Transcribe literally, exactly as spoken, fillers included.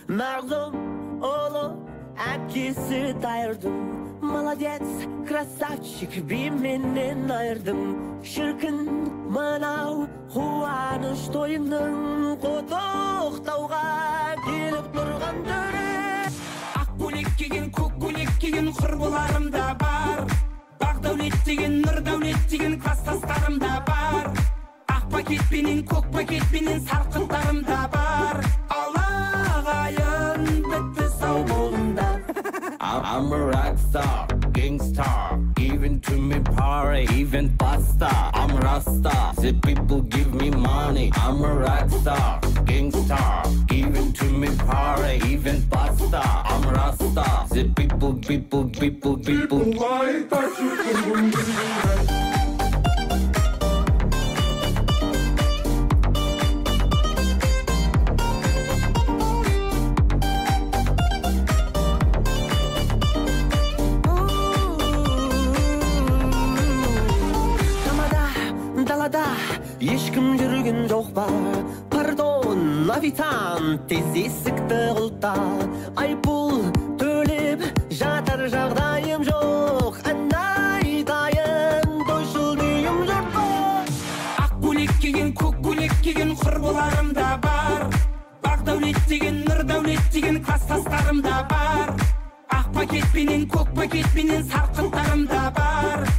Mağlum oğlu әпкесі дайырдым. Молодец, красавчик, би менен айырдым. Шіркін мынау қуаныш тойының құттықтауға келіп тұрған дүре. Ақ көйлек киген, көк көйлек киген құрбыларым да бар. Бақ дәулет деген, нұр дәулет деген кластастарым да бар. Ақ пакетпенен, көк пакетпенен сарқыттарым да бар. Алағайын бітті сау болыңдар. I'm a rock star, gangstar, even to me party, even pasta. I'm Rasta, the people give me money. I'm a rock star, gangstar, even to me party, even pasta. I'm Rasta, the people, people, people, people. Like that you can believe. Ешкім жүрген жоқ ба? Пардон, официант, тез есікті құлта. Айыппұл төлеп жатар жағдайым жоқ. Ән айтайын, тойшыл дүйім жұрт бар. Ақ көйлек киген, көк көйлек киген құрбыларым да бар. Бақ дәулет деген, нұр дәулет деген кластастарым да бар. Ақ пакетпенен, көк пакетпенен сарқыттарым да бар.